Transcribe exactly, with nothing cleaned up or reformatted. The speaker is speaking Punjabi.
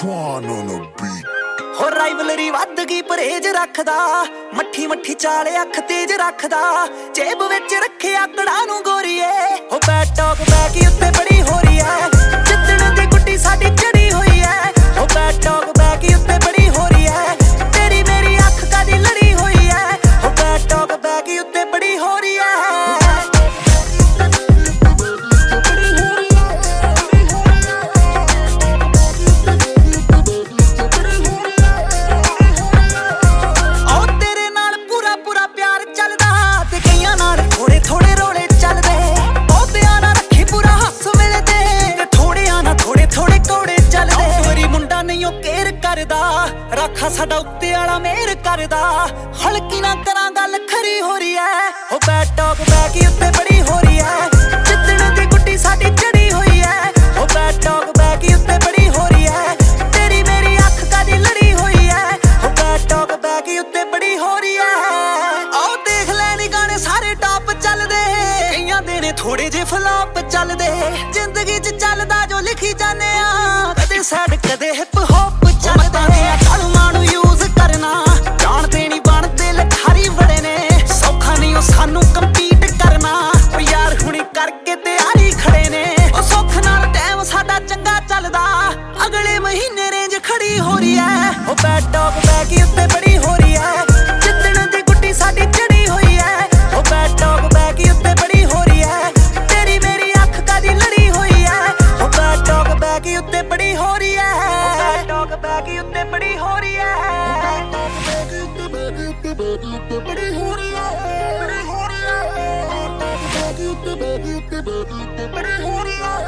Quan on the beat. ਹੋ ਰਾਈਵਲਰੀ ਵੱਧ ਗਈ ਪਰਹੇਜ ਰੱਖਦਾ, ਮੱਠੀ ਮੱਠੀ ਚਾਲ ਅੱਖ ਤੇਜ ਰੱਖਦਾ, ਜੇਬ ਵਿੱਚ ਰੱਖਿਆ ਕੜਾ ਨੂੰ ਗੋਰੀਏ। ਹੋ ਬੈਡ ਟਾਕ ਬੈਕ ਉੱਤੇ ਬੜੀ ਹੋ ਰਹੀ ਐ, ਜਿੱਦਣ ਦੀ ਗੁੱਡੀ ਸਾਡੀ ਚੜੀ ਹੋਈ ਐ। ਹੋ ਬੈਡ ਟਾਕ ਬੈਕ ਉੱਤੇ ਬੜੀ ਹੋ ਰਹੀ ਐ, ਤੇਰੀ ਮੇਰੀ ਅੱਖ ਕਾਦੀ ਲੜੀ ਹੋਈ ਐ। ਹੋ ਬੈਡ ਟਾਕ ਬੈਕ ਉੱਤੇ ਬੜੀ ਹੋ ਰਹੀ ਐ। ਰਾਖਾ ਸਾਡਾ ਉੱਤੇ ਵਾਲਾ ਮੇਰ ਕਰਦਾ, ਹਲਕੀ ਨਾ ਕਰਾਂ ਗੱਲ ਖਰੀ ਹੋ ਰਹੀ ਐ। ਹੋ ਬੈਡ ਟਾਕ ਬੈਕ ਉੱਤੇ ਬੜੀ ਹੋ ਰਹੀ ਐ, ਜਿੱਦਣ ਦੀ ਗੁੱਡੀ ਸਾਡੀ ਚੜੀ ਹੋਈ ਐ। ਹੋ ਬੈਡ ਟਾਕ ਬੈਕ ਉੱਤੇ ਬੜੀ ਹੋ ਰਹੀ ਐ, ਤੇਰੀ ਮੇਰੀ ਅੱਖ ਕਾਦੀ ਲੜੀ ਹੋਈ ਐ। ਹੋ ਬੈਡ ਟਾਕ ਬੈਕ ਉੱਤੇ ਬੜੀ ਹੋ ਰਹੀ ਐ। ਆਓ ਦੇਖ ਲੈ ਨੀ ਗਾਣੇ ਸਾਰੇ ਟਾਪ ਚੱਲਦੇ, ਕਈਆਂ ਦੇ ਨੇ ਥੋੜੇ ਜਿਹੇ ਫਲਾਪ ਚੱਲਦੇ। ਜ਼ਿੰਦਗੀ 'ਚ ਚੱਲਦਾ ਜੋ ਲਿਖੀ ਜਾਂਦੇ ਆ, ਕਦੇ ਸੈਡ ਕਦੇ ਹਿਪ ਹੋਪ ਚੱਲਦੇ। ਕਲਮਾਂ ਨੂੰ ਯੂਜ਼ ਕਰਨਾ ਜਾਣਦੇ ਨੀ, ਬਣਦੇ ਲਖਾਰੀ ਬੜੇ ਨੇ, ਸੌਖਾ ਨਹੀਂ ਉਹ ਸਾਨੂੰ ਕੰਪੀਟ ਕਰਨਾ। ਉਹ ਯਾਰ ਹੁਣੀ ਕਰਕੇ ਤਿਆਰੀ ਖੜੇ ਨੇ, ਉਹ ਸੁੱਖ ਨਾਲ ਟਾਈਮ ਸਾਡਾ ਚੰਗਾ ਚੱਲਦਾ, ਅਗਲੇ ਮਹੀਨੇ ਰੇਂਜ ਖੜੀ ਹੋ ਰਹੀ ਐ। ਉਹ ਬੈਡ ਟਾਕ ਬੈਕ ਉੱਤੇ ਬੜੀ ਹੋ ਰਹੀ ਐ, ਜਿੱਦਣ ਦੀ ਗੁੱਡੀ ਸਾਡੀ ਚੜੀ ਹੋਈ ਐ। ਉਹ ਬੈਡ ਟਾਕ ਬੈਕ ਉੱਤੇ ਬੜੀ ਹੋ ਰਹੀ ਐ, ਤੇਰੀ ਮੇਰੀ ਅੱਖ ਕਾਦੀ ਲੜੀ ਹੋਈ ਐ। ਉਹ ਬੈਡ ਟਾਕ ਬੈਕ ਉੱਤੇ ਬੜੀ ਹੋ ਰਹੀ ਐ। ਬੈਡ ਟਾਕ ਬੈਕ ਉੱਤੇ ਬੜੀ ਹੋ ਰਹੀ ਐ। ਬੜੀ ਹੋ ਰਹੀ ਐ, ਬੜੀ ਹੋ ਰਹੀ ਐ, ਬੜੀ ਹੋ ਰਹੀ ਐ।